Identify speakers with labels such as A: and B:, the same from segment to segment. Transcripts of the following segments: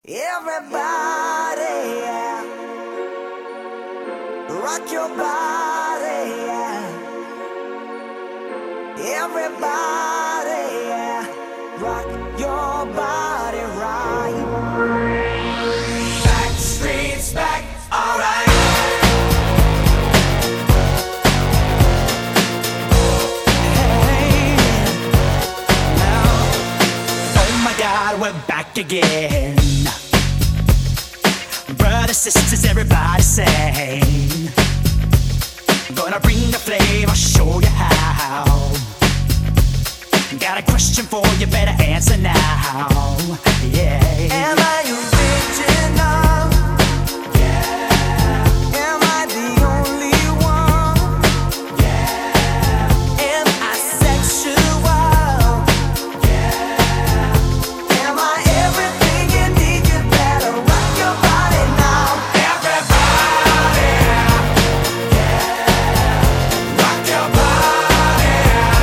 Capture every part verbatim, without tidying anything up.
A: Everybody, yeah. Rock your body, yeah. Everybody, yeah. Rock your body right. Back streets back, alright. Hey, now, oh my God, we're back again. Brothers, sisters, everybody sing. Gonna bring the flame, I'll show you how. Got a question for you, better answer now. Yeah. Am I original? Yeah. Am I the only one? Yeah. Am I sexual? Yeah. Am I everything you need? You better rock your body now. Everybody, yeah. Rock your body,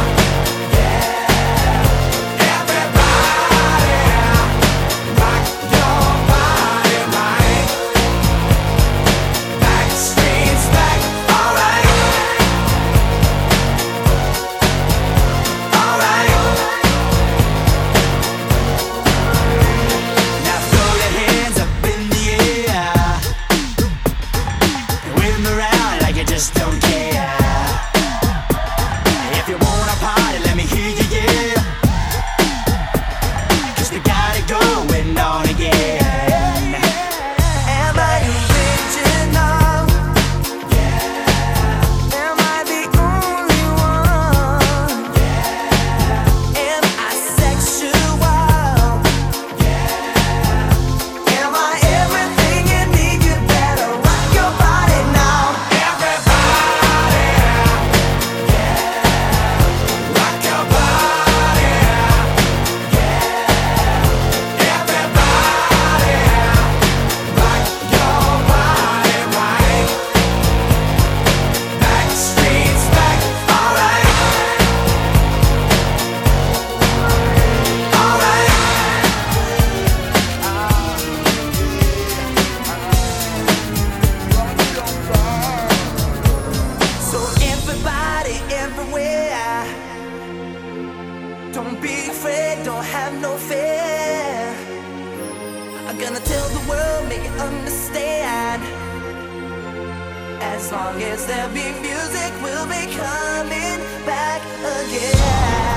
A: yeah. Everybody, rock your body right. Back streets back, alright. Alright. Now throw your hands up in the air. Wave 'em around like you just don't care. If you wanna party, let me hear you, yeah. 'Cause we got it going on again. Am I original? Yeah. Am I the only one? Yeah. Am I sexual? Yeah. Am I everything you need? You better rock your body now. Everybody, yeah. Rock your body, yeah. Everybody, rock your body right. Back streets back, alright. Alright. So everybody, everywhere, don't be afraid, don't have no fear. I'm gonna tell the world, make it understand. As long as there be music, we'll be coming back again.